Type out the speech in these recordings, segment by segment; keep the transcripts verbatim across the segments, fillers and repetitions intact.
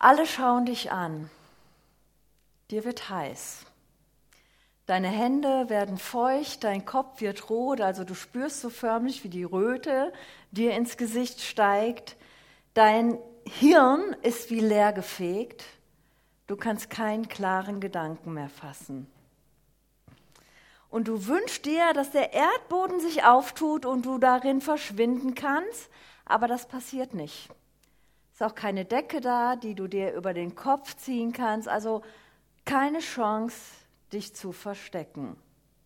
Alle schauen dich an. Dir wird heiß. Deine Hände werden feucht, dein Kopf wird rot, also du spürst so förmlich, wie die Röte dir ins Gesicht steigt. Dein Hirn ist wie leer gefegt. Du kannst keinen klaren Gedanken mehr fassen. Und du wünschst dir, dass der Erdboden sich auftut und du darin verschwinden kannst, aber das passiert nicht. Es ist auch keine Decke da, die du dir über den Kopf ziehen kannst, also keine Chance, dich zu verstecken.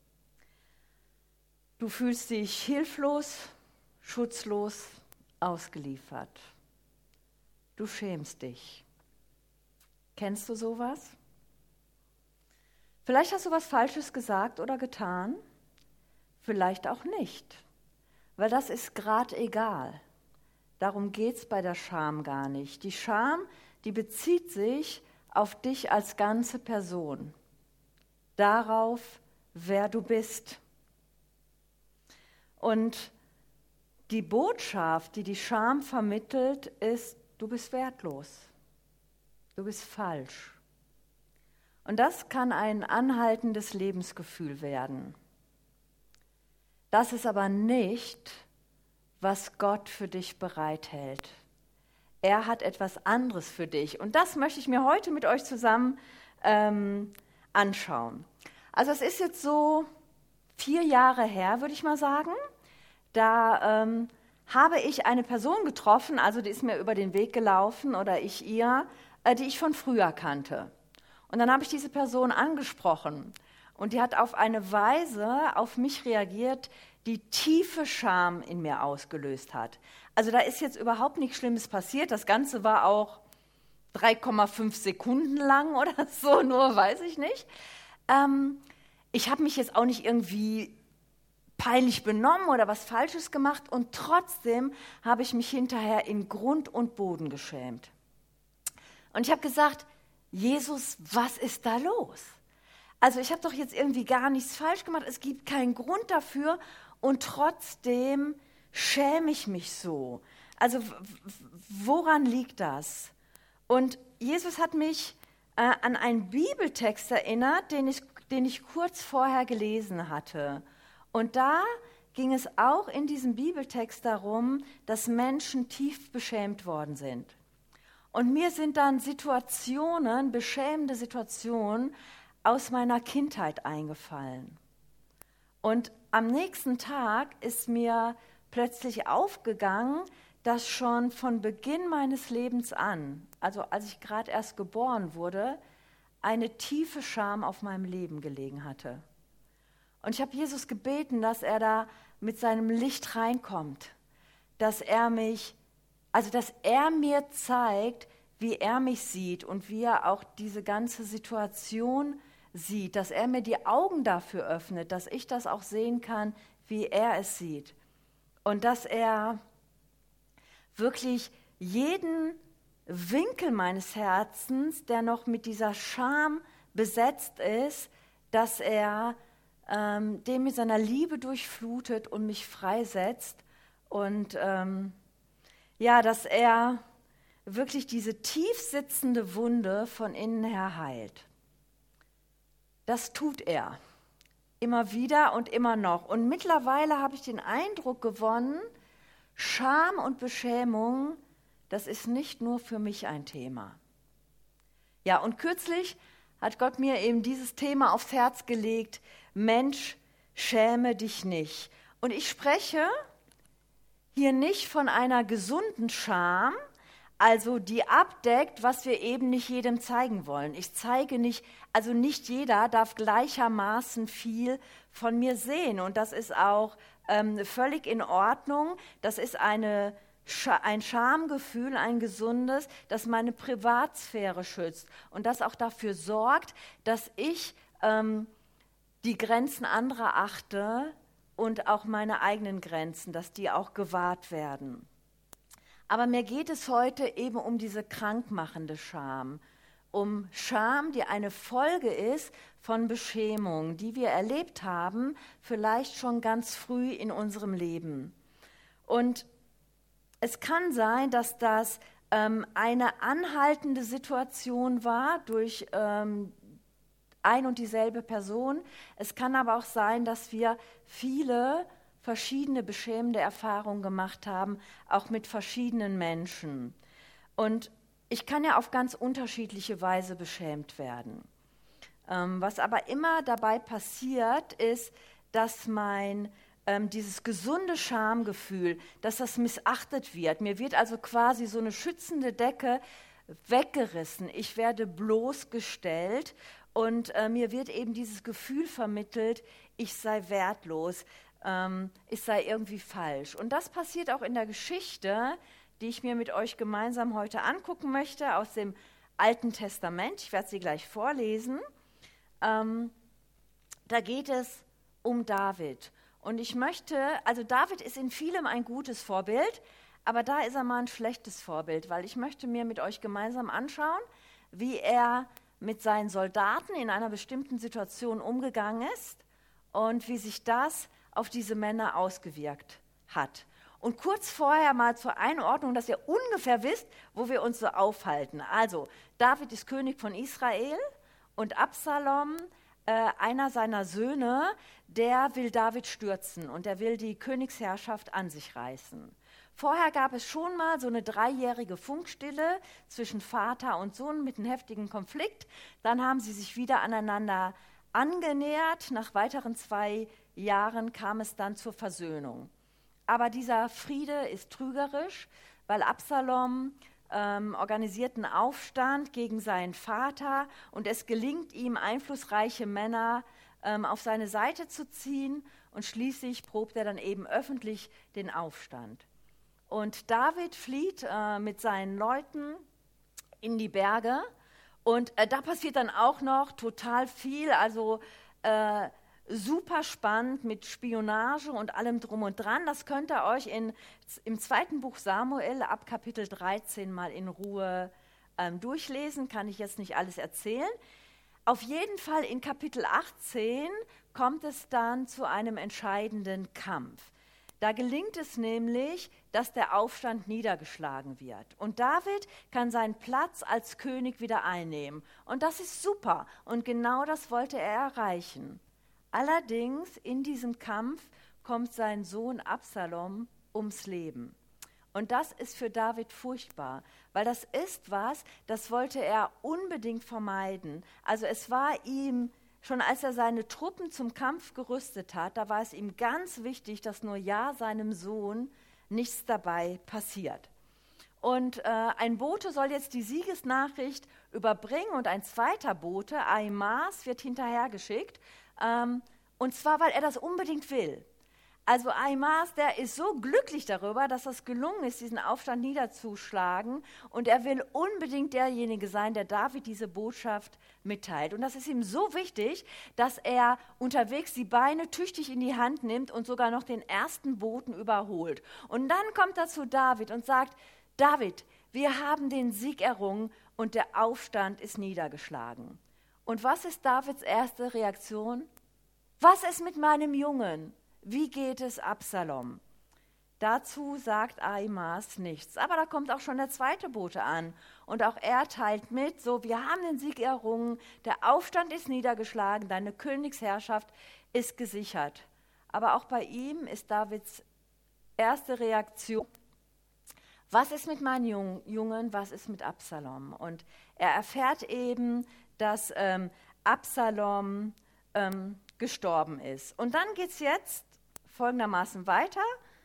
Du fühlst dich hilflos, schutzlos, ausgeliefert. Du schämst dich. Kennst du sowas? Vielleicht hast du was Falsches gesagt oder getan, vielleicht auch nicht, weil das ist gerade egal. Darum geht es bei der Scham gar nicht. Die Scham, die bezieht sich auf dich als ganze Person, darauf, wer du bist. Und die Botschaft, die die Scham vermittelt, ist, du bist wertlos, du bist falsch. Und das kann ein anhaltendes Lebensgefühl werden. Das ist aber nicht, was Gott für dich bereithält. Er hat etwas anderes für dich. Und das möchte ich mir heute mit euch zusammen ähm, anschauen. Also es ist jetzt so vier Jahre her, würde ich mal sagen. Da ähm, habe ich eine Person getroffen, also die ist mir über den Weg gelaufen oder ich ihr, äh, die ich von früher kannte. Und dann habe ich diese Person angesprochen und die hat auf eine Weise auf mich reagiert, die tiefe Scham in mir ausgelöst hat. Also da ist jetzt überhaupt nichts Schlimmes passiert. Das Ganze war auch drei Komma fünf Sekunden lang oder so, nur weiß ich nicht. Ähm, ich habe mich jetzt auch nicht irgendwie peinlich benommen oder was Falsches gemacht und trotzdem habe ich mich hinterher in Grund und Boden geschämt. Und ich habe gesagt, Jesus, was ist da los? Also ich habe doch jetzt irgendwie gar nichts falsch gemacht, es gibt keinen Grund dafür und trotzdem schäme ich mich so. Also w- woran liegt das? Und Jesus hat mich äh, an einen Bibeltext erinnert, den ich, den ich kurz vorher gelesen hatte. Und da ging es auch in diesem Bibeltext darum, dass Menschen tief beschämt worden sind. Und mir sind dann Situationen, beschämende Situationen aus meiner Kindheit eingefallen. Und am nächsten Tag ist mir plötzlich aufgegangen, dass schon von Beginn meines Lebens an, also als ich gerade erst geboren wurde, eine tiefe Scham auf meinem Leben gelegen hatte. Und ich habe Jesus gebeten, dass er da mit seinem Licht reinkommt, dass er mich Also, dass er mir zeigt, wie er mich sieht und wie er auch diese ganze Situation sieht, dass er mir die Augen dafür öffnet, dass ich das auch sehen kann, wie er es sieht. Und dass er wirklich jeden Winkel meines Herzens, der noch mit dieser Scham besetzt ist, dass er ähm, den mit seiner Liebe durchflutet und mich freisetzt und ähm, Ja, dass er wirklich diese tief sitzende Wunde von innen her heilt. Das tut er immer wieder und immer noch. Und mittlerweile habe ich den Eindruck gewonnen, Scham und Beschämung, das ist nicht nur für mich ein Thema. Ja, und kürzlich hat Gott mir eben dieses Thema aufs Herz gelegt, Mensch, schäme dich nicht. Und ich spreche hier nicht von einer gesunden Scham, also die abdeckt, was wir eben nicht jedem zeigen wollen. Ich zeige nicht, also nicht jeder darf gleichermaßen viel von mir sehen. Und das ist auch ähm, völlig in Ordnung. Das ist eine, ein Schamgefühl, ein gesundes, das meine Privatsphäre schützt und das auch dafür sorgt, dass ich ähm, die Grenzen anderer achte, und auch meine eigenen Grenzen, dass die auch gewahrt werden. Aber mir geht es heute eben um diese krankmachende Scham, um Scham, die eine Folge ist von Beschämung, die wir erlebt haben, vielleicht schon ganz früh in unserem Leben. Und es kann sein, dass das ähm, eine anhaltende Situation war durch ähm, ein und dieselbe Person. Es kann aber auch sein, dass wir viele verschiedene beschämende Erfahrungen gemacht haben, auch mit verschiedenen Menschen. Und ich kann ja auf ganz unterschiedliche Weise beschämt werden. Ähm, was aber immer dabei passiert, ist, dass mein ähm, dieses gesunde Schamgefühl, dass das missachtet wird. Mir wird also quasi so eine schützende Decke weggerissen. Ich werde bloßgestellt und äh, mir wird eben dieses Gefühl vermittelt, ich sei wertlos, ähm, ich sei irgendwie falsch. Und das passiert auch in der Geschichte, die ich mir mit euch gemeinsam heute angucken möchte, aus dem Alten Testament. Ich werde sie gleich vorlesen. Ähm, da geht es um David. Und ich möchte, also David ist in vielem ein gutes Vorbild, aber da ist er mal ein schlechtes Vorbild, weil ich möchte mir mit euch gemeinsam anschauen, wie er mit seinen Soldaten in einer bestimmten Situation umgegangen ist und wie sich das auf diese Männer ausgewirkt hat. Und kurz vorher mal zur Einordnung, dass ihr ungefähr wisst, wo wir uns so aufhalten. Also, David ist König von Israel und Absalom, äh, einer seiner Söhne, der will David stürzen und er will die Königsherrschaft an sich reißen. Vorher gab es schon mal so eine dreijährige Funkstille zwischen Vater und Sohn mit einem heftigen Konflikt. Dann haben sie sich wieder aneinander angenähert. Nach weiteren zwei Jahren kam es dann zur Versöhnung. Aber dieser Friede ist trügerisch, weil Absalom ähm, organisiert einen Aufstand gegen seinen Vater und es gelingt ihm, einflussreiche Männer ähm, auf seine Seite zu ziehen und schließlich probt er dann eben öffentlich den Aufstand. Und David flieht äh, mit seinen Leuten in die Berge und äh, da passiert dann auch noch total viel, also äh, super spannend mit Spionage und allem drum und dran. Das könnt ihr euch in, im zweiten Buch Samuel ab Kapitel dreizehn mal in Ruhe ähm, durchlesen, kann ich jetzt nicht alles erzählen. Auf jeden Fall in Kapitel achtzehn kommt es dann zu einem entscheidenden Kampf. Da gelingt es nämlich, dass der Aufstand niedergeschlagen wird. Und David kann seinen Platz als König wieder einnehmen. Und das ist super. Und genau das wollte er erreichen. Allerdings in diesem Kampf kommt sein Sohn Absalom ums Leben. Und das ist für David furchtbar, weil das ist was, das wollte er unbedingt vermeiden. Also es war ihm, schon als er seine Truppen zum Kampf gerüstet hat, da war es ihm ganz wichtig, dass nur ja seinem Sohn nichts dabei passiert. Und äh, ein Bote soll jetzt die Siegesnachricht überbringen und ein zweiter Bote, Ahimaas, wird hinterhergeschickt. Ähm, und zwar, weil er das unbedingt will. Also Ahimaas, der ist so glücklich darüber, dass es gelungen ist, diesen Aufstand niederzuschlagen. Und er will unbedingt derjenige sein, der David diese Botschaft mitteilt. Und das ist ihm so wichtig, dass er unterwegs die Beine tüchtig in die Hand nimmt und sogar noch den ersten Boten überholt. Und dann kommt er zu David und sagt, David, wir haben den Sieg errungen und der Aufstand ist niedergeschlagen. Und was ist Davids erste Reaktion? Was ist mit meinem Jungen? Wie geht es Absalom? Dazu sagt Ahimaas nichts. Aber da kommt auch schon der zweite Bote an. Und auch er teilt mit, so, wir haben den Sieg errungen, der Aufstand ist niedergeschlagen, deine Königsherrschaft ist gesichert. Aber auch bei ihm ist Davids erste Reaktion, was ist mit meinen Jungen, was ist mit Absalom? Und er erfährt eben, dass ähm, Absalom ähm, gestorben ist. Und dann geht es jetzt folgendermaßen weiter.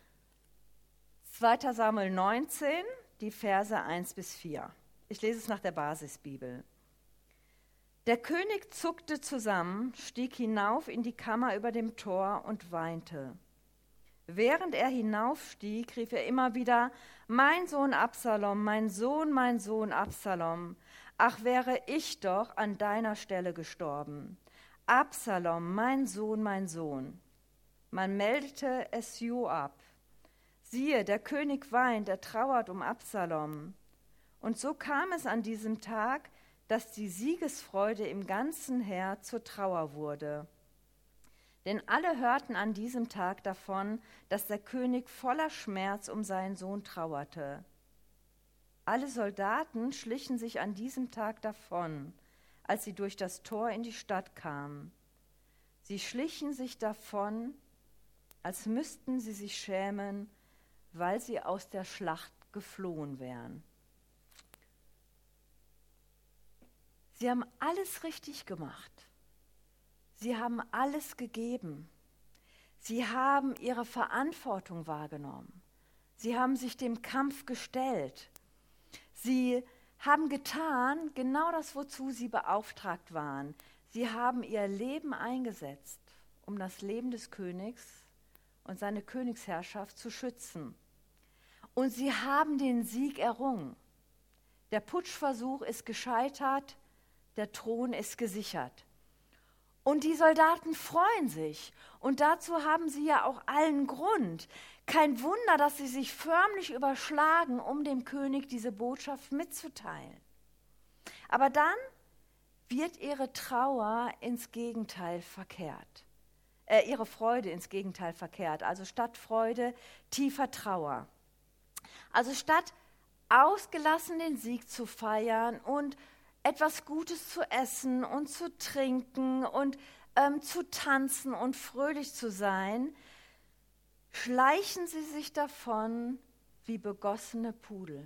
zweiter Samuel neunzehn, die Verse eins bis vier. Ich lese es nach der Basisbibel. Der König zuckte zusammen, stieg hinauf in die Kammer über dem Tor und weinte. Während er hinaufstieg, rief er immer wieder, mein Sohn Absalom, mein Sohn, mein Sohn Absalom, ach wäre ich doch an deiner Stelle gestorben. Absalom, mein Sohn, mein Sohn. Man meldete es Joab. Siehe, der König weint, er trauert um Absalom. Und so kam es an diesem Tag, dass die Siegesfreude im ganzen Heer zur Trauer wurde. Denn alle hörten an diesem Tag davon, dass der König voller Schmerz um seinen Sohn trauerte. Alle Soldaten schlichen sich an diesem Tag davon, als sie durch das Tor in die Stadt kamen. Sie schlichen sich davon, als müssten sie sich schämen, weil sie aus der Schlacht geflohen wären. Sie haben alles richtig gemacht. Sie haben alles gegeben. Sie haben ihre Verantwortung wahrgenommen. Sie haben sich dem Kampf gestellt. Sie haben getan, genau das, wozu sie beauftragt waren. Sie haben ihr Leben eingesetzt, um das Leben des Königs und seine Königsherrschaft zu schützen. Und sie haben den Sieg errungen. Der Putschversuch ist gescheitert, der Thron ist gesichert. Und die Soldaten freuen sich. Und dazu haben sie ja auch allen Grund. Kein Wunder, dass sie sich förmlich überschlagen, um dem König diese Botschaft mitzuteilen. Aber dann wird ihre Trauer ins Gegenteil verkehrt. Äh, ihre Freude ins Gegenteil verkehrt. Also statt Freude tiefer Trauer. Also statt ausgelassen den Sieg zu feiern und etwas Gutes zu essen und zu trinken und ähm, zu tanzen und fröhlich zu sein, schleichen sie sich davon wie begossene Pudel.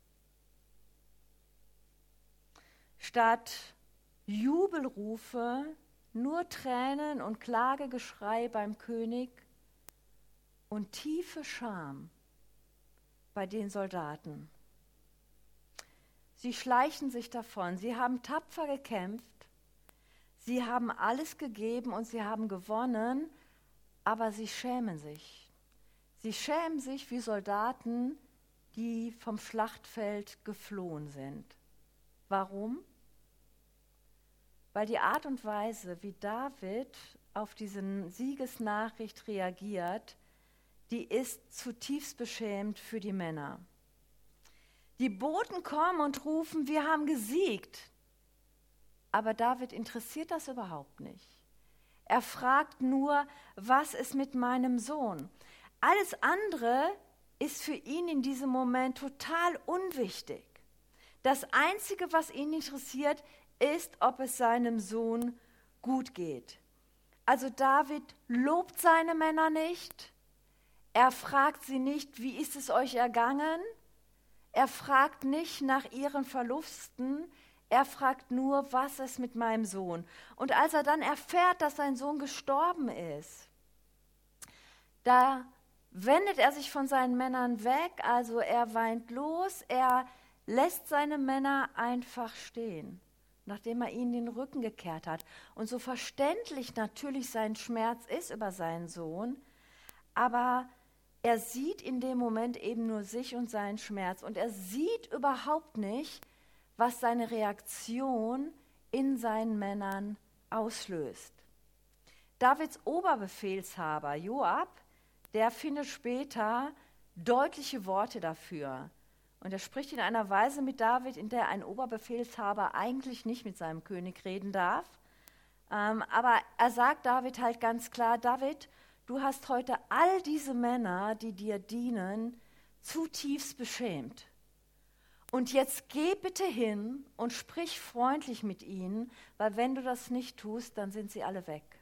Statt Jubelrufe, nur Tränen und Klagegeschrei beim König und tiefe Scham bei den Soldaten. Sie schleichen sich davon. Sie haben tapfer gekämpft. Sie haben alles gegeben und sie haben gewonnen, aber sie schämen sich. Sie schämen sich wie Soldaten, die vom Schlachtfeld geflohen sind. Warum? Weil die Art und Weise, wie David auf diese Siegesnachricht reagiert, die ist zutiefst beschämend für die Männer. Die Boten kommen und rufen, wir haben gesiegt. Aber David interessiert das überhaupt nicht. Er fragt nur, was ist mit meinem Sohn? Alles andere ist für ihn in diesem Moment total unwichtig. Das Einzige, was ihn interessiert, ist, ob es seinem Sohn gut geht. Also David lobt seine Männer nicht. Er fragt sie nicht, wie ist es euch ergangen? Er fragt nicht nach ihren Verlusten, er fragt nur, was ist mit meinem Sohn? Und als er dann erfährt, dass sein Sohn gestorben ist, da wendet er sich von seinen Männern weg, also er weint los, er lässt seine Männer einfach stehen, nachdem er ihnen den Rücken gekehrt hat. Und so verständlich natürlich sein Schmerz ist über seinen Sohn, aber er sieht in dem Moment eben nur sich und seinen Schmerz und er sieht überhaupt nicht, was seine Reaktion in seinen Männern auslöst. Davids Oberbefehlshaber Joab, der findet später deutliche Worte dafür. Und er spricht in einer Weise mit David, in der ein Oberbefehlshaber eigentlich nicht mit seinem König reden darf. Ähm, aber er sagt David halt ganz klar, David, du hast heute all diese Männer, die dir dienen, zutiefst beschämt. Und jetzt geh bitte hin und sprich freundlich mit ihnen, weil wenn du das nicht tust, dann sind sie alle weg.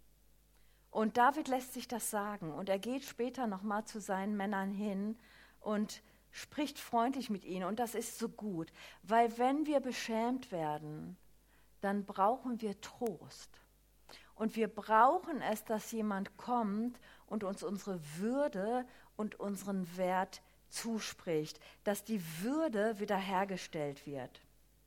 Und David lässt sich das sagen und er geht später nochmal zu seinen Männern hin und spricht freundlich mit ihnen. Und das ist so gut, weil wenn wir beschämt werden, dann brauchen wir Trost. Und wir brauchen es, dass jemand kommt und uns unsere Würde und unseren Wert zuspricht, dass die Würde wiederhergestellt wird.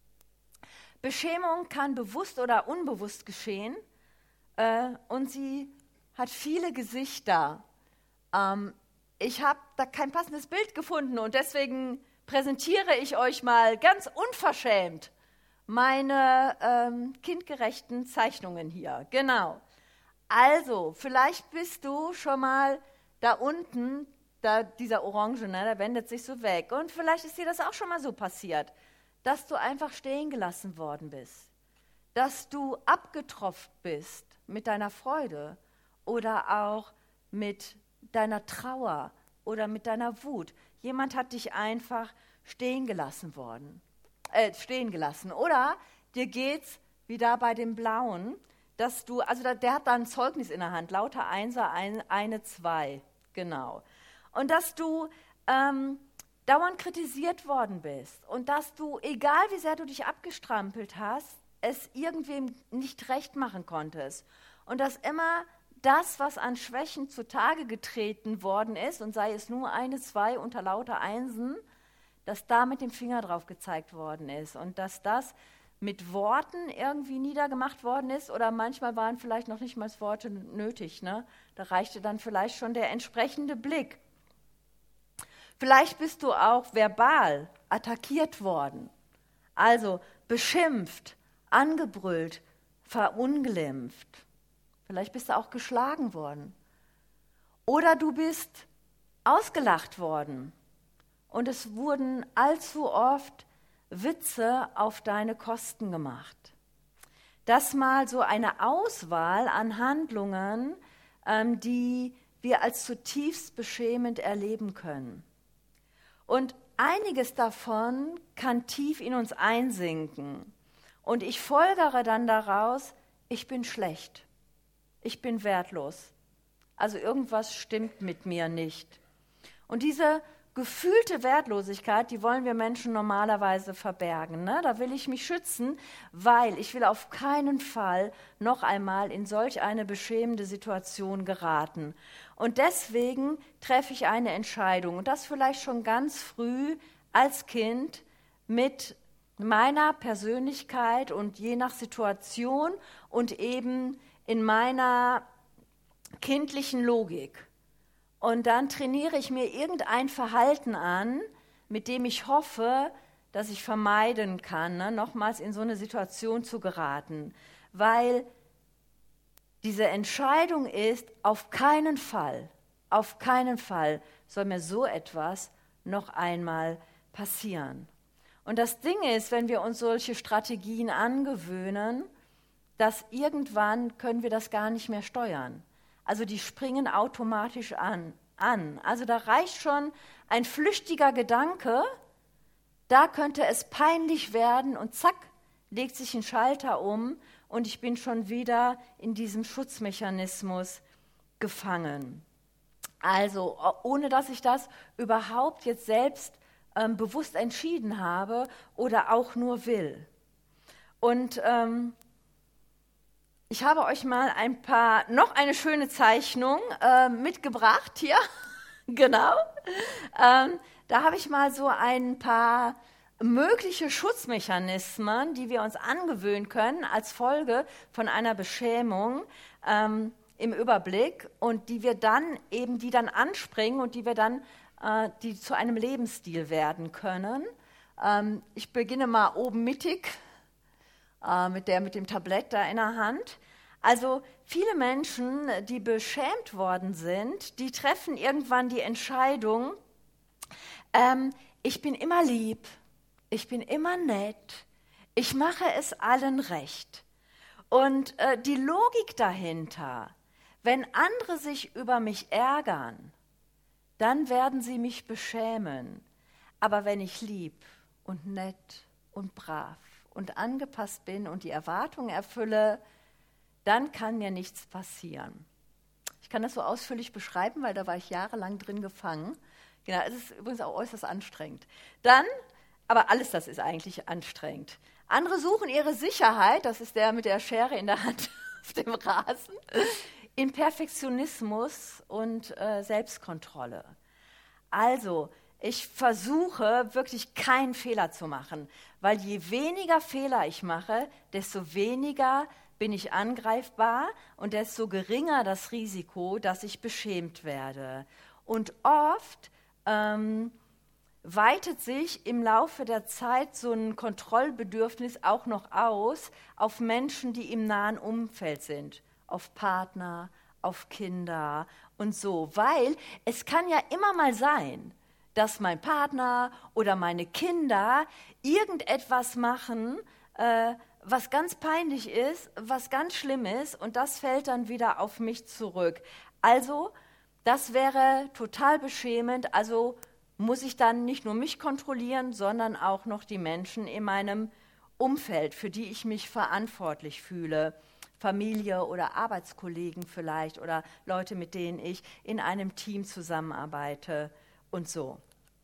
Beschämung kann bewusst oder unbewusst geschehen äh, und sie hat viele Gesichter. Ähm, ich habe da kein passendes Bild gefunden und deswegen präsentiere ich euch mal ganz unverschämt meine ähm, kindgerechten Zeichnungen hier. Genau. Also, vielleicht bist du schon mal da unten, da dieser Orange, ne, der wendet sich so weg. Und vielleicht ist dir das auch schon mal so passiert, dass du einfach stehen gelassen worden bist, dass du abgetropft bist mit deiner Freude oder auch mit deiner Trauer oder mit deiner Wut. Jemand hat dich einfach stehen gelassen worden, äh, stehen gelassen. Oder dir geht's wie da bei dem Blauen, dass du, also da, der hat da ein Zeugnis in der Hand, lauter Einser, ein, eine, zwei, genau. Und dass du ähm, dauernd kritisiert worden bist und dass du, egal wie sehr du dich abgestrampelt hast, es irgendwem nicht recht machen konntest. Und dass immer das, was an Schwächen zutage getreten worden ist, und sei es nur eine, zwei unter lauter Einsen, dass da mit dem Finger drauf gezeigt worden ist und dass das mit Worten irgendwie niedergemacht worden ist oder manchmal waren vielleicht noch nicht mal Worte nötig. Ne? Da reichte dann vielleicht schon der entsprechende Blick. Vielleicht bist du auch verbal attackiert worden, also beschimpft, angebrüllt, verunglimpft. Vielleicht bist du auch geschlagen worden. Oder du bist ausgelacht worden und es wurden allzu oft Witze auf deine Kosten gemacht. Das mal so eine Auswahl an Handlungen, ähm, die wir als zutiefst beschämend erleben können. Und einiges davon kann tief in uns einsinken. Und ich folgere dann daraus, ich bin schlecht, ich bin wertlos. Also irgendwas stimmt mit mir nicht. Und diese gefühlte Wertlosigkeit, die wollen wir Menschen normalerweise verbergen. Ne? Da will ich mich schützen, weil ich will auf keinen Fall noch einmal in solch eine beschämende Situation geraten. Und deswegen treffe ich eine Entscheidung. Und das vielleicht schon ganz früh als Kind mit meiner Persönlichkeit und je nach Situation und eben in meiner kindlichen Logik. Und dann trainiere ich mir irgendein Verhalten an, mit dem ich hoffe, dass ich vermeiden kann, ne, nochmals in so eine Situation zu geraten. Weil diese Entscheidung ist, auf keinen Fall, auf keinen Fall soll mir so etwas noch einmal passieren. Und das Ding ist, wenn wir uns solche Strategien angewöhnen, dass irgendwann können wir das gar nicht mehr steuern. Also die springen automatisch an, an. Also da reicht schon ein flüchtiger Gedanke, da könnte es peinlich werden und zack, legt sich ein Schalter um und ich bin schon wieder in diesem Schutzmechanismus gefangen. Also ohne dass ich das überhaupt jetzt selbst ähm, bewusst entschieden habe oder auch nur will. Und ähm, ich habe euch mal ein paar, noch eine schöne Zeichnung äh, mitgebracht hier, genau. Ähm, da habe ich mal so ein paar mögliche Schutzmechanismen, die wir uns angewöhnen können als Folge von einer Beschämung ähm, im Überblick und die wir dann eben, die dann anspringen und die wir dann, äh, die zu einem Lebensstil werden können. Ähm, ich beginne mal oben mittig. Mit der mit dem Tablett da in der Hand. Also viele Menschen, die beschämt worden sind, die treffen irgendwann die Entscheidung, ähm, ich bin immer lieb, ich bin immer nett, ich mache es allen recht. Und äh, die Logik dahinter, wenn andere sich über mich ärgern, dann werden sie mich beschämen. Aber wenn ich lieb und nett und brav und angepasst bin und die Erwartungen erfülle, dann kann mir nichts passieren. Ich kann das so ausführlich beschreiben, weil da war ich jahrelang drin gefangen. Genau, es ist übrigens auch äußerst anstrengend. Dann, aber alles das ist eigentlich anstrengend. Andere suchen ihre Sicherheit, das ist der mit der Schere in der Hand auf dem Rasen, in Perfektionismus und äh, Selbstkontrolle. Also, ich versuche wirklich keinen Fehler zu machen, weil je weniger Fehler ich mache, desto weniger bin ich angreifbar und desto geringer das Risiko, dass ich beschämt werde. Und oft ähm, weitet sich im Laufe der Zeit so ein Kontrollbedürfnis auch noch aus auf Menschen, die im nahen Umfeld sind, auf Partner, auf Kinder und so, weil es kann ja immer mal sein, dass mein Partner oder meine Kinder irgendetwas machen, äh, was ganz peinlich ist, was ganz schlimm ist und das fällt dann wieder auf mich zurück. Also, das wäre total beschämend, also muss ich dann nicht nur mich kontrollieren, sondern auch noch die Menschen in meinem Umfeld, für die ich mich verantwortlich fühle. Familie oder Arbeitskollegen vielleicht oder Leute, mit denen ich in einem Team zusammenarbeite und so.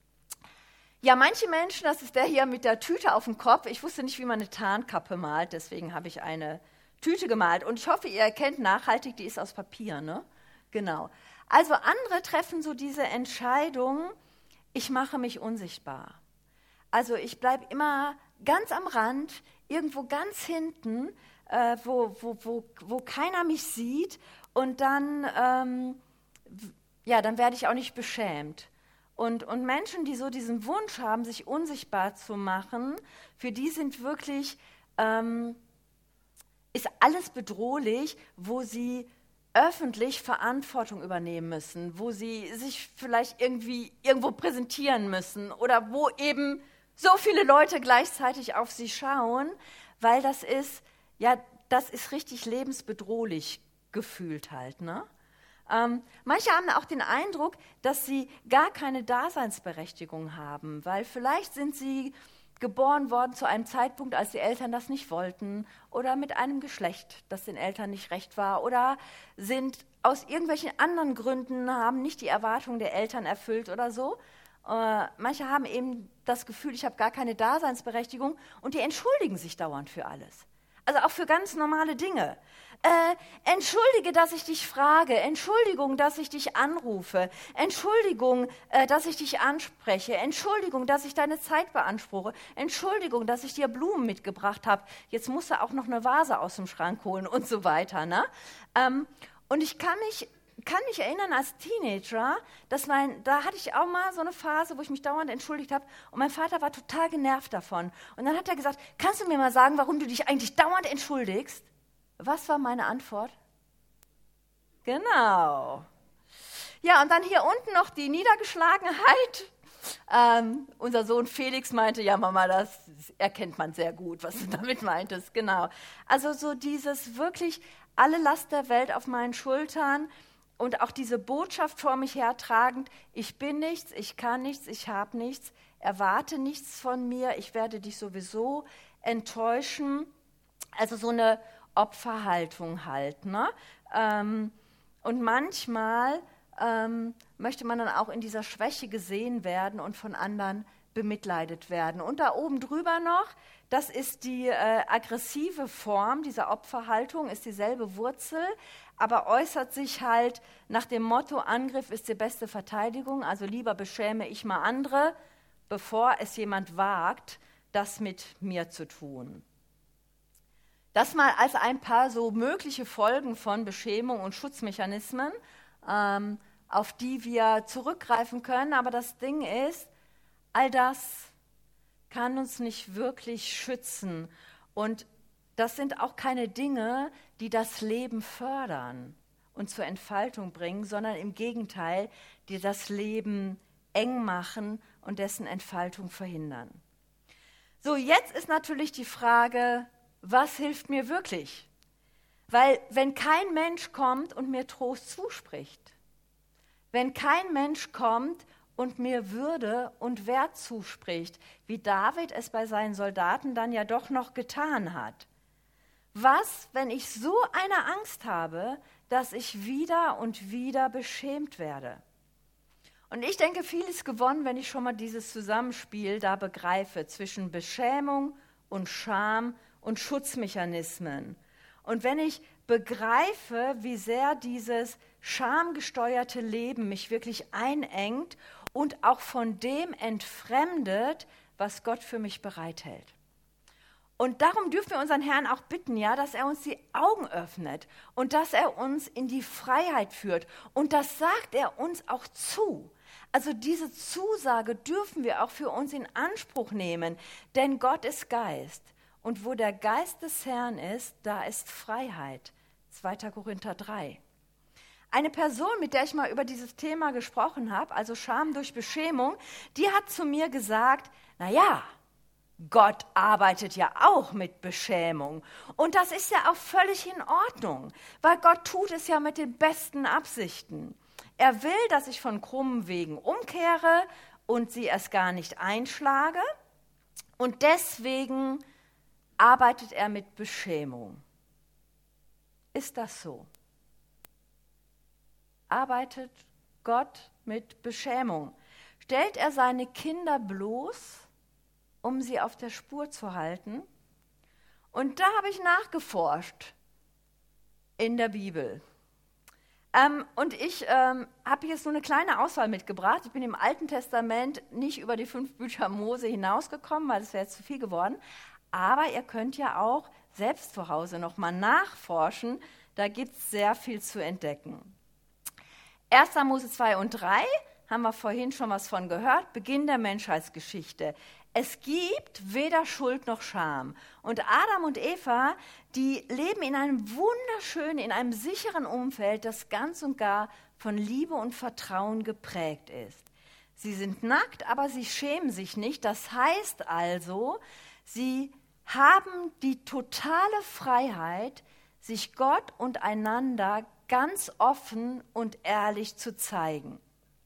Ja, manche Menschen, das ist der hier mit der Tüte auf dem Kopf. Ich wusste nicht, wie man eine Tarnkappe malt, deswegen habe ich eine Tüte gemalt. Und ich hoffe, ihr erkennt nachhaltig, die ist aus Papier, ne? Genau. Also andere treffen so diese Entscheidung, ich mache mich unsichtbar. Also ich bleibe immer ganz am Rand, irgendwo ganz hinten, äh, wo, wo, wo, wo keiner mich sieht und dann, ähm, ja, dann werde ich auch nicht beschämt. Und, und Menschen, die so diesen Wunsch haben, sich unsichtbar zu machen, für die sind wirklich, ähm, ist alles bedrohlich, wo sie öffentlich Verantwortung übernehmen müssen, wo sie sich vielleicht irgendwie irgendwo präsentieren müssen oder wo eben so viele Leute gleichzeitig auf sie schauen, weil das ist, ja, das ist richtig lebensbedrohlich gefühlt halt, ne? Ähm, manche haben auch den Eindruck, dass sie gar keine Daseinsberechtigung haben, weil vielleicht sind sie geboren worden zu einem Zeitpunkt, als die Eltern das nicht wollten oder mit einem Geschlecht, das den Eltern nicht recht war oder sind aus irgendwelchen anderen Gründen, haben nicht die Erwartungen der Eltern erfüllt oder so. Äh, manche haben eben das Gefühl, ich habe gar keine Daseinsberechtigung und die entschuldigen sich dauernd für alles. Also auch für ganz normale Dinge. Äh, entschuldige, dass ich dich frage. Entschuldigung, dass ich dich anrufe. Entschuldigung, äh, dass ich dich anspreche. Entschuldigung, dass ich deine Zeit beanspruche. Entschuldigung, dass ich dir Blumen mitgebracht habe. Jetzt musst du auch noch eine Vase aus dem Schrank holen und so weiter. Ne? Ähm, und ich kann mich, kann mich erinnern als Teenager, dass mein, da hatte ich auch mal so eine Phase, wo ich mich dauernd entschuldigt habe und mein Vater war total genervt davon. Und dann hat er gesagt, kannst du mir mal sagen, warum du dich eigentlich dauernd entschuldigst? Was war meine Antwort? Genau. Ja, und dann hier unten noch die Niedergeschlagenheit. Ähm, unser Sohn Felix meinte, ja Mama, das erkennt man sehr gut, was du damit meintest. Genau. Also so dieses wirklich alle Last der Welt auf meinen Schultern und auch diese Botschaft vor mich hertragend, ich bin nichts, ich kann nichts, ich habe nichts, erwarte nichts von mir, ich werde dich sowieso enttäuschen. Also so eine Opferhaltung halt. Ne? Ähm, und manchmal ähm, möchte man dann auch in dieser Schwäche gesehen werden und von anderen bemitleidet werden. Und da oben drüber noch, das ist die äh, aggressive Form dieser Opferhaltung, ist dieselbe Wurzel, aber äußert sich halt nach dem Motto, Angriff ist die beste Verteidigung, also lieber beschäme ich mal andere, bevor es jemand wagt, das mit mir zu tun. Das mal als ein paar so mögliche Folgen von Beschämung und Schutzmechanismen, ähm, auf die wir zurückgreifen können. Aber das Ding ist, all das kann uns nicht wirklich schützen. Und das sind auch keine Dinge, die das Leben fördern und zur Entfaltung bringen, sondern im Gegenteil, die das Leben eng machen und dessen Entfaltung verhindern. So, jetzt ist natürlich die Frage, was hilft mir wirklich? Weil wenn kein Mensch kommt und mir Trost zuspricht, wenn kein Mensch kommt und mir Würde und Wert zuspricht, wie David es bei seinen Soldaten dann ja doch noch getan hat, was, wenn ich so eine Angst habe, dass ich wieder und wieder beschämt werde? Und ich denke, viel ist gewonnen, wenn ich schon mal dieses Zusammenspiel da begreife zwischen Beschämung und Scham und Schutzmechanismen. Und wenn ich begreife, wie sehr dieses schamgesteuerte Leben mich wirklich einengt und auch von dem entfremdet, was Gott für mich bereithält. Und darum dürfen wir unseren Herrn auch bitten, ja, dass er uns die Augen öffnet und dass er uns in die Freiheit führt. Und das sagt er uns auch zu. Also diese Zusage dürfen wir auch für uns in Anspruch nehmen, denn Gott ist Geist. Und wo der Geist des Herrn ist, da ist Freiheit. zweiter Korinther drei. Eine Person, mit der ich mal über dieses Thema gesprochen habe, also Scham durch Beschämung, die hat zu mir gesagt, naja, Gott arbeitet ja auch mit Beschämung. Und das ist ja auch völlig in Ordnung, weil Gott tut es ja mit den besten Absichten. Er will, dass ich von krummen Wegen umkehre und sie erst gar nicht einschlage. Und deswegen arbeitet er mit Beschämung. Ist das so? Arbeitet Gott mit Beschämung? Stellt er seine Kinder bloß, um sie auf der Spur zu halten? Und da habe ich nachgeforscht in der Bibel. Ähm, und ich ähm, habe jetzt nur eine kleine Auswahl mitgebracht. Ich bin im Alten Testament nicht über die fünf Bücher Mose hinausgekommen, weil es wäre jetzt zu viel geworden. Aber ihr könnt ja auch selbst zu Hause nochmal nachforschen. Da gibt es sehr viel zu entdecken. erster Mose zwei und drei, haben wir vorhin schon was von gehört, Beginn der Menschheitsgeschichte. Es gibt weder Schuld noch Scham. Und Adam und Eva, die leben in einem wunderschönen, in einem sicheren Umfeld, das ganz und gar von Liebe und Vertrauen geprägt ist. Sie sind nackt, aber sie schämen sich nicht. Das heißt also, sie haben die totale Freiheit, sich Gott und einander ganz offen und ehrlich zu zeigen.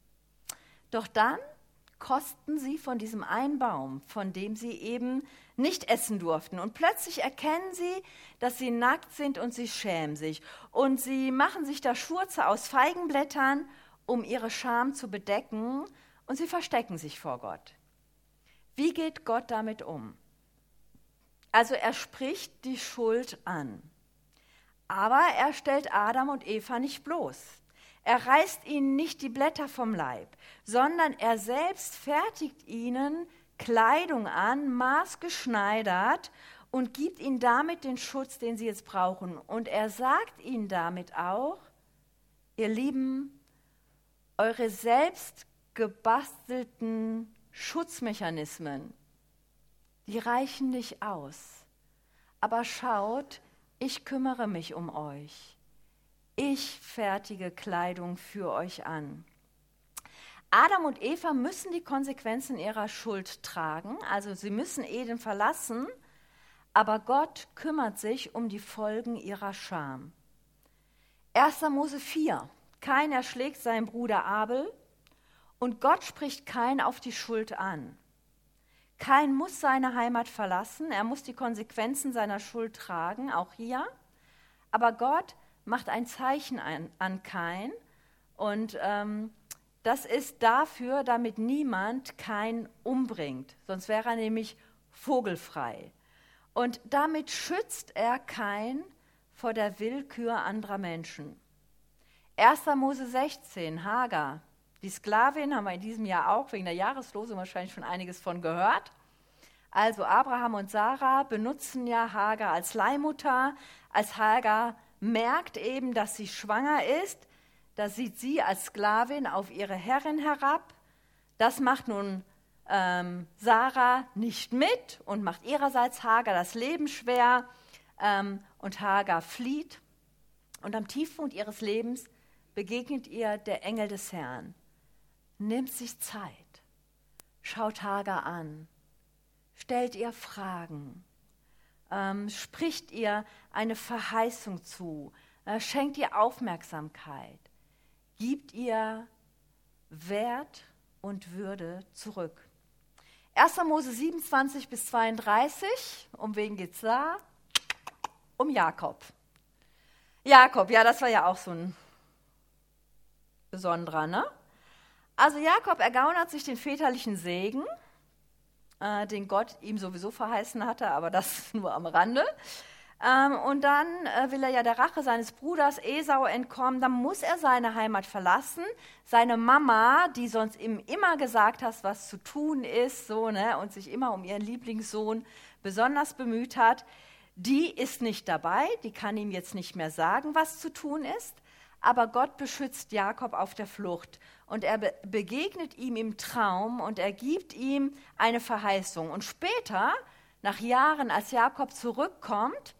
Doch dann kosten sie von diesem einen Baum, von dem sie eben nicht essen durften. Und plötzlich erkennen sie, dass sie nackt sind und sie schämen sich. Und sie machen sich da Schurze aus Feigenblättern, um ihre Scham zu bedecken, und sie verstecken sich vor Gott. Wie geht Gott damit um? Also er spricht die Schuld an. Aber er stellt Adam und Eva nicht bloß. Er reißt ihnen nicht die Blätter vom Leib, sondern er selbst fertigt ihnen Kleidung an, maßgeschneidert, und gibt ihnen damit den Schutz, den sie jetzt brauchen. Und er sagt ihnen damit auch, ihr Lieben, eure selbst gebastelten Schutzmechanismen, die reichen nicht aus. Aber schaut, ich kümmere mich um euch. Ich fertige Kleidung für euch an. Adam und Eva müssen die Konsequenzen ihrer Schuld tragen, also sie müssen Eden verlassen, aber Gott kümmert sich um die Folgen ihrer Scham. erster Mose vier. Kain erschlägt seinen Bruder Abel und Gott spricht Kain auf die Schuld an. Kain muss seine Heimat verlassen, er muss die Konsequenzen seiner Schuld tragen, auch hier, aber Gott macht ein Zeichen an, an Kain, und ähm, das ist dafür, damit niemand Kain umbringt, sonst wäre er nämlich vogelfrei. Und damit schützt er Kain vor der Willkür anderer Menschen. erster Mose sechzehn, Hagar, die Sklavin, haben wir in diesem Jahr auch wegen der Jahreslosung wahrscheinlich schon einiges von gehört. Also Abraham und Sarah benutzen ja Hagar als Leihmutter. Als Hagar merkt eben, dass sie schwanger ist, da sieht sie als Sklavin auf ihre Herrin herab. Das macht nun ähm, Sarah nicht mit und macht ihrerseits Hagar das Leben schwer, ähm, und Hagar flieht. Und am Tiefpunkt ihres Lebens begegnet ihr der Engel des Herrn, nimmt sich Zeit, schaut Hagar an, stellt ihr Fragen, ähm, spricht ihr eine Verheißung zu, äh, schenkt ihr Aufmerksamkeit, gibt ihr Wert und Würde zurück. erster Mose siebenundzwanzig bis zweiunddreißig, um wen geht's da? Um Jakob. Jakob, ja, das war ja auch so ein besonderer, ne? Also Jakob ergaunert sich den väterlichen Segen, äh, den Gott ihm sowieso verheißen hatte, aber das nur am Rande. Ähm, und dann äh, will er ja der Rache seines Bruders Esau entkommen. Dann muss er seine Heimat verlassen. Seine Mama, die sonst ihm immer gesagt hat, was zu tun ist, so, ne, und sich immer um ihren Lieblingssohn besonders bemüht hat, die ist nicht dabei. Die kann ihm jetzt nicht mehr sagen, was zu tun ist. Aber Gott beschützt Jakob auf der Flucht und er be- begegnet ihm im Traum und er gibt ihm eine Verheißung. Und später, nach Jahren, als Jakob zurückkommt,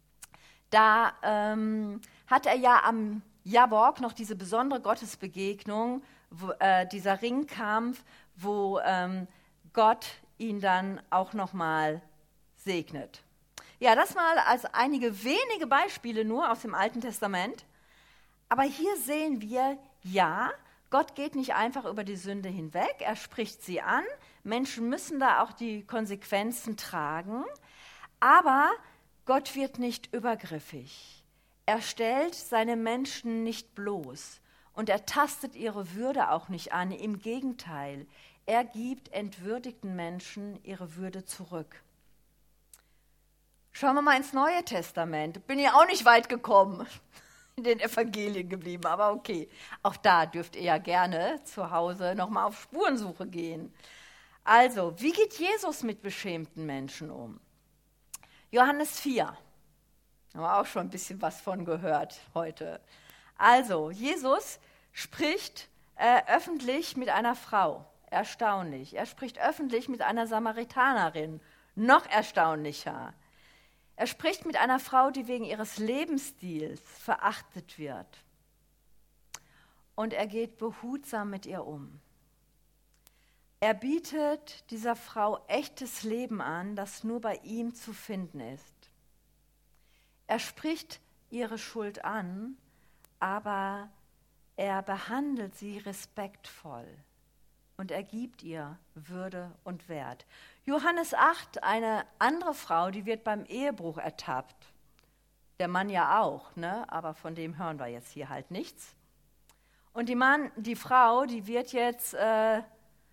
da ähm, hat er ja am Jabok noch diese besondere Gottesbegegnung, wo, äh, dieser Ringkampf, wo ähm, Gott ihn dann auch nochmal segnet. Ja, das mal als einige wenige Beispiele nur aus dem Alten Testament. Aber hier sehen wir, ja, Gott geht nicht einfach über die Sünde hinweg, er spricht sie an. Menschen müssen da auch die Konsequenzen tragen. Aber Gott wird nicht übergriffig. Er stellt seine Menschen nicht bloß und er tastet ihre Würde auch nicht an. Im Gegenteil, er gibt entwürdigten Menschen ihre Würde zurück. Schauen wir mal ins Neue Testament. Bin ja auch nicht weit gekommen, in den Evangelien geblieben, aber okay. Auch da dürft ihr ja gerne zu Hause nochmal auf Spurensuche gehen. Also, wie geht Jesus mit beschämten Menschen um? Johannes vier, haben wir auch schon ein bisschen was von gehört heute. Also, Jesus spricht äh, öffentlich mit einer Frau, erstaunlich. Er spricht öffentlich mit einer Samaritanerin, noch erstaunlicher. Er spricht mit einer Frau, die wegen ihres Lebensstils verachtet wird. Und er geht behutsam mit ihr um. Er bietet dieser Frau echtes Leben an, das nur bei ihm zu finden ist. Er spricht ihre Schuld an, aber er behandelt sie respektvoll und er gibt ihr Würde und Wert. Johannes acht, eine andere Frau, die wird beim Ehebruch ertappt. Der Mann ja auch, ne? Aber von dem hören wir jetzt hier halt nichts. Und die, Mann, die Frau, die wird jetzt äh,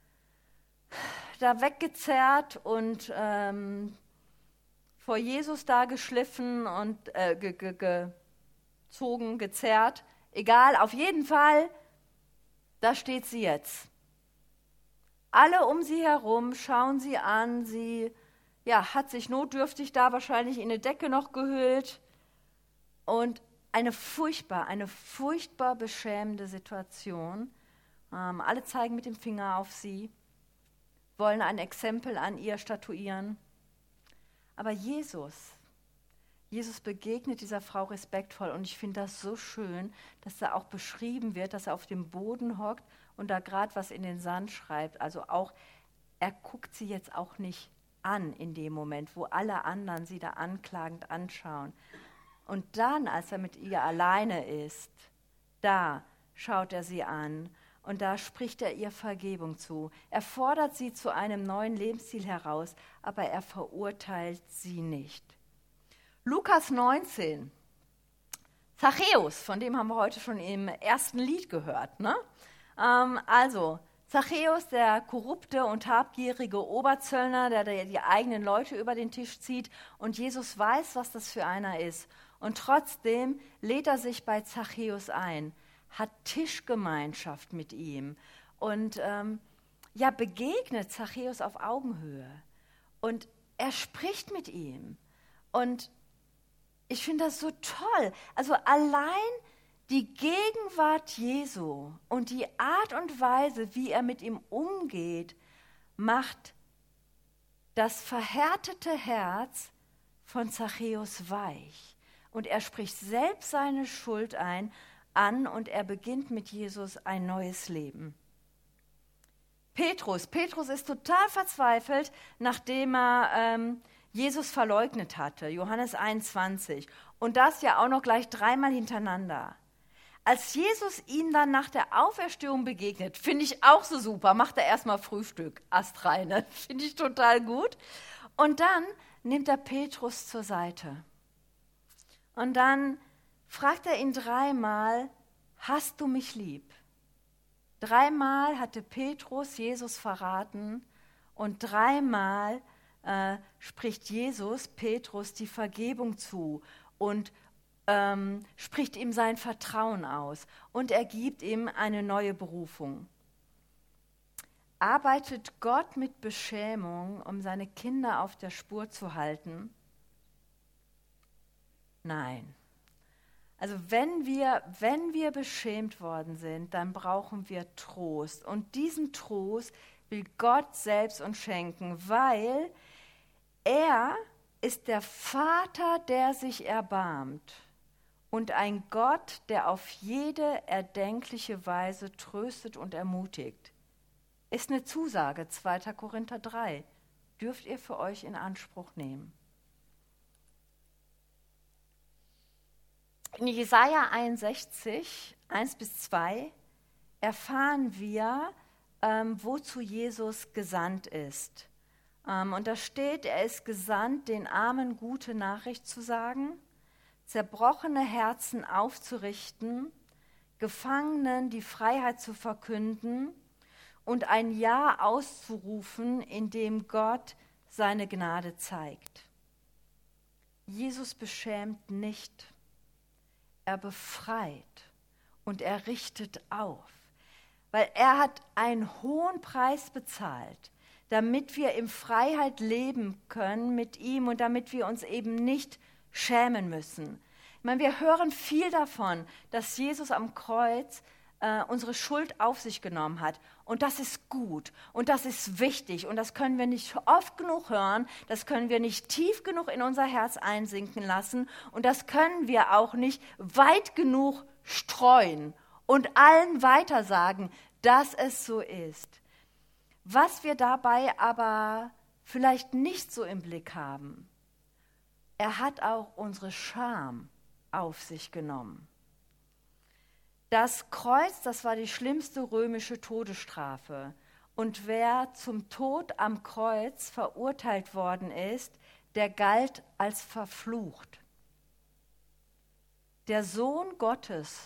da weggezerrt und ähm, vor Jesus da geschliffen und äh, ge, ge, gezogen, gezerrt. Egal, auf jeden Fall, da steht sie jetzt. Alle um sie herum schauen sie an, sie ja, hat sich notdürftig da wahrscheinlich in eine Decke noch gehüllt. Und eine furchtbar, eine furchtbar beschämende Situation. Ähm, alle zeigen mit dem Finger auf sie, wollen ein Exempel an ihr statuieren. Aber Jesus, Jesus begegnet dieser Frau respektvoll und ich finde das so schön, dass da auch beschrieben wird, dass er auf dem Boden hockt und da gerade was in den Sand schreibt. Also auch, er guckt sie jetzt auch nicht an in dem Moment, wo alle anderen sie da anklagend anschauen. Und dann, als er mit ihr alleine ist, da schaut er sie an und da spricht er ihr Vergebung zu. Er fordert sie zu einem neuen Lebensstil heraus, aber er verurteilt sie nicht. Lukas neunzehn, Zachäus, von dem haben wir heute schon im ersten Lied gehört. Ne? Ähm, also, Zachäus, der korrupte und habgierige Oberzöllner, der, der die eigenen Leute über den Tisch zieht und Jesus weiß, was das für einer ist. Und trotzdem lädt er sich bei Zachäus ein, hat Tischgemeinschaft mit ihm und ähm, ja, begegnet Zachäus auf Augenhöhe. Und er spricht mit ihm. Und ich finde das so toll. Also allein die Gegenwart Jesu und die Art und Weise, wie er mit ihm umgeht, macht das verhärtete Herz von Zachäus weich. Und er spricht selbst seine Schuld ein, an und er beginnt mit Jesus ein neues Leben. Petrus, Petrus ist total verzweifelt, nachdem er ähm, Jesus verleugnet hatte, Johannes einundzwanzig. Und das ja auch noch gleich dreimal hintereinander. Als Jesus ihm dann nach der Auferstehung begegnet, finde ich auch so super, macht er erstmal Frühstück, astreine, finde ich total gut. Und dann nimmt er Petrus zur Seite. Und dann fragt er ihn dreimal, hast du mich lieb? Dreimal hatte Petrus Jesus verraten und dreimal äh, spricht Jesus Petrus die Vergebung zu und ähm, spricht ihm sein Vertrauen aus und er gibt ihm eine neue Berufung. Arbeitet Gott mit Beschämung, um seine Kinder auf der Spur zu halten? Nein. Also wenn wir, wenn wir beschämt worden sind, dann brauchen wir Trost. Und diesen Trost will Gott selbst uns schenken, weil er ist der Vater, der sich erbarmt und ein Gott, der auf jede erdenkliche Weise tröstet und ermutigt. Ist eine Zusage, zweiter Korinther drei, dürft ihr für euch in Anspruch nehmen. In Jesaja einundsechzig, eins bis zwei erfahren wir, ähm, wozu Jesus gesandt ist. Ähm, und da steht, er ist gesandt, den Armen gute Nachricht zu sagen, zerbrochene Herzen aufzurichten, Gefangenen die Freiheit zu verkünden und ein Ja auszurufen, in dem Gott seine Gnade zeigt. Jesus beschämt nicht, er befreit und er richtet auf, weil er hat einen hohen Preis bezahlt, damit wir in Freiheit leben können mit ihm und damit wir uns eben nicht schämen müssen. Ich meine, wir hören viel davon, dass Jesus am Kreuz äh, unsere Schuld auf sich genommen hat. Und das ist gut und das ist wichtig und das können wir nicht oft genug hören, das können wir nicht tief genug in unser Herz einsinken lassen und das können wir auch nicht weit genug streuen und allen weitersagen, dass es so ist. Was wir dabei aber vielleicht nicht so im Blick haben, er hat auch unsere Scham auf sich genommen. Das Kreuz, das war die schlimmste römische Todesstrafe. Und wer zum Tod am Kreuz verurteilt worden ist, der galt als verflucht. Der Sohn Gottes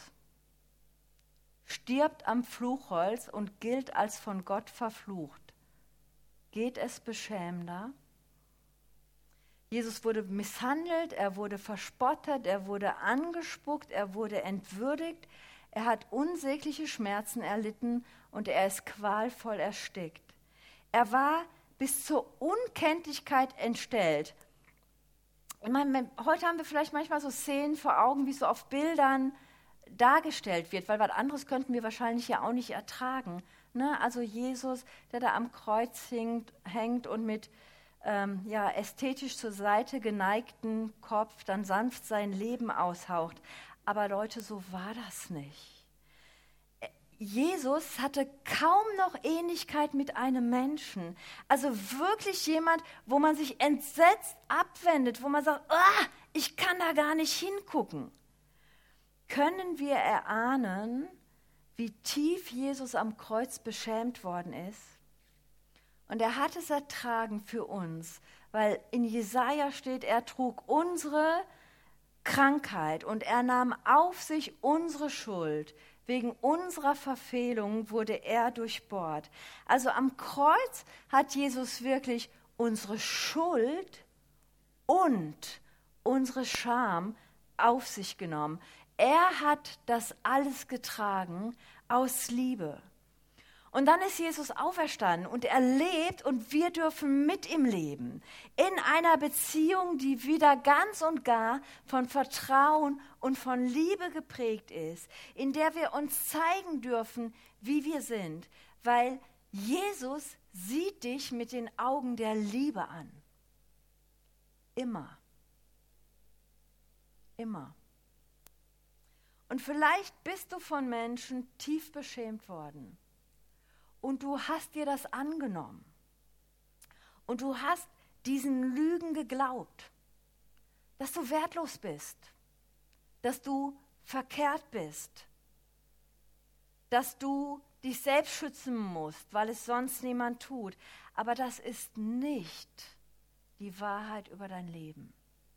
stirbt am Fluchholz und gilt als von Gott verflucht. Geht es beschämender? Jesus wurde misshandelt, er wurde verspottet, er wurde angespuckt, er wurde entwürdigt, er hat unsägliche Schmerzen erlitten und er ist qualvoll erstickt. Er war bis zur Unkenntlichkeit entstellt. Ich meine, heute haben wir vielleicht manchmal so Szenen vor Augen, wie es so auf Bildern dargestellt wird, weil was anderes könnten wir wahrscheinlich ja auch nicht ertragen. Ne? Also Jesus, der da am Kreuz hängt, hängt und mit ähm, ja, ästhetisch zur Seite geneigten Kopf dann sanft sein Leben aushaucht. Aber Leute, so war das nicht. Jesus hatte kaum noch Ähnlichkeit mit einem Menschen. Also wirklich jemand, wo man sich entsetzt abwendet, wo man sagt, ah, ich kann da gar nicht hingucken. Können wir erahnen, wie tief Jesus am Kreuz beschämt worden ist? Und er hat es ertragen für uns, weil in Jesaja steht, er trug unsere Krankheit und er nahm auf sich unsere Schuld. Wegen unserer Verfehlung wurde er durchbohrt. Also am Kreuz hat Jesus wirklich unsere Schuld und unsere Scham auf sich genommen. Er hat das alles getragen aus Liebe. Und dann ist Jesus auferstanden und er lebt und wir dürfen mit ihm leben. In einer Beziehung, die wieder ganz und gar von Vertrauen und von Liebe geprägt ist, in der wir uns zeigen dürfen, wie wir sind, weil Jesus sieht dich mit den Augen der Liebe an. Immer. Immer. Und vielleicht bist du von Menschen tief beschämt worden. Und du hast dir das angenommen. Und du hast diesen Lügen geglaubt, dass du wertlos bist, dass du verkehrt bist, dass du dich selbst schützen musst, weil es sonst niemand tut. Aber das ist nicht die Wahrheit über dein Leben.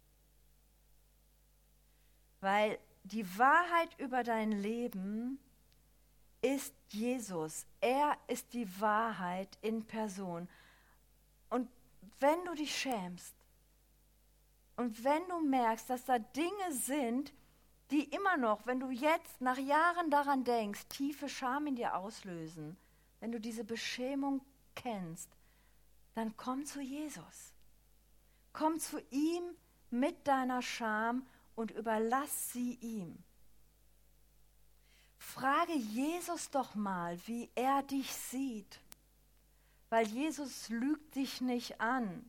Weil die Wahrheit über dein Leben ist Jesus. Er ist die Wahrheit in Person. Und wenn du dich schämst und wenn du merkst, dass da Dinge sind, die immer noch, wenn du jetzt nach Jahren daran denkst, tiefe Scham in dir auslösen, wenn du diese Beschämung kennst, dann komm zu Jesus. Komm zu ihm mit deiner Scham und überlass sie ihm. Frage Jesus doch mal, wie er dich sieht, weil Jesus lügt dich nicht an.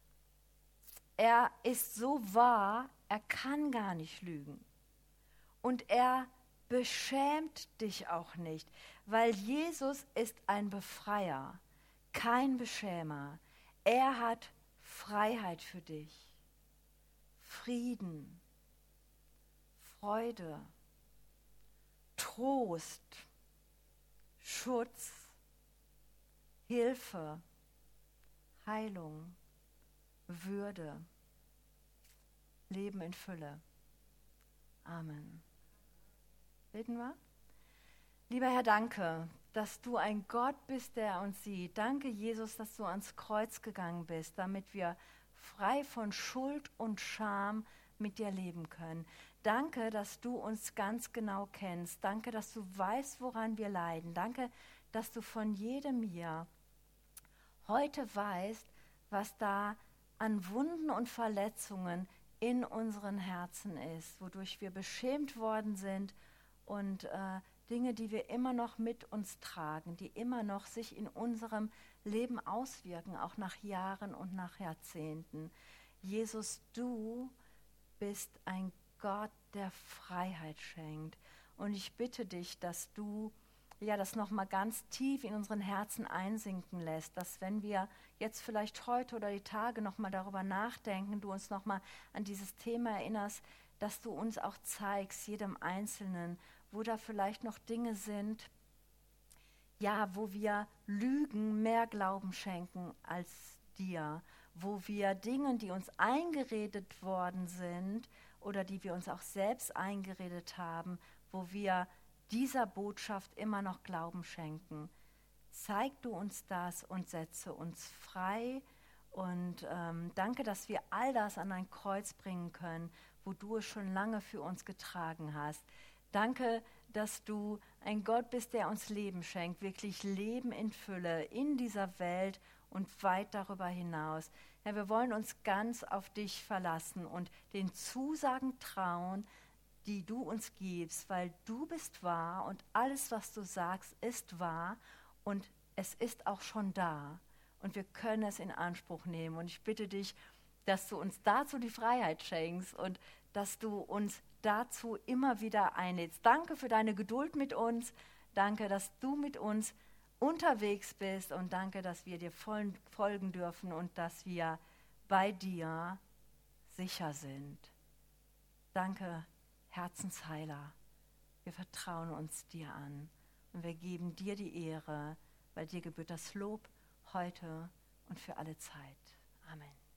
Er ist so wahr, er kann gar nicht lügen. Und er beschämt dich auch nicht, weil Jesus ist ein Befreier, kein Beschämer. Er hat Freiheit für dich, Frieden, Freude, Trost, Schutz, Hilfe, Heilung, Würde, Leben in Fülle. Amen. Beten wir? Lieber Herr, danke, dass du ein Gott bist, der uns sieht. Danke, Jesus, dass du ans Kreuz gegangen bist, damit wir frei von Schuld und Scham mit dir leben können. Danke, dass du uns ganz genau kennst. Danke, dass du weißt, woran wir leiden. Danke, dass du von jedem hier heute weißt, was da an Wunden und Verletzungen in unseren Herzen ist, wodurch wir beschämt worden sind und äh, Dinge, die wir immer noch mit uns tragen, die immer noch sich in unserem Leben auswirken, auch nach Jahren und nach Jahrzehnten. Jesus, du bist ein Gott, der Freiheit schenkt. Und ich bitte dich, dass du ja, das nochmal ganz tief in unseren Herzen einsinken lässt, dass wenn wir jetzt vielleicht heute oder die Tage nochmal darüber nachdenken, du uns nochmal an dieses Thema erinnerst, dass du uns auch zeigst, jedem Einzelnen, wo da vielleicht noch Dinge sind, ja, wo wir Lügen mehr Glauben schenken als dir, wo wir Dinge, die uns eingeredet worden sind oder die wir uns auch selbst eingeredet haben, wo wir dieser Botschaft immer noch Glauben schenken. Zeig du uns das und setze uns frei und ähm, danke, dass wir all das an dein Kreuz bringen können, wo du es schon lange für uns getragen hast. Danke, dass du ein Gott bist, der uns Leben schenkt, wirklich Leben in Fülle in dieser Welt und weit darüber hinaus. Ja, wir wollen uns ganz auf dich verlassen und den Zusagen trauen, die du uns gibst, weil du bist wahr und alles, was du sagst, ist wahr und es ist auch schon da und wir können es in Anspruch nehmen. Und ich bitte dich, dass du uns dazu die Freiheit schenkst und dass du uns dazu immer wieder einlädst. Danke für deine Geduld mit uns, danke, dass du mit uns unterwegs bist und danke, dass wir dir folgen dürfen und dass wir bei dir sicher sind. Danke, Herzensheiler, wir vertrauen uns dir an und wir geben dir die Ehre, weil dir gebührt das Lob heute und für alle Zeit. Amen.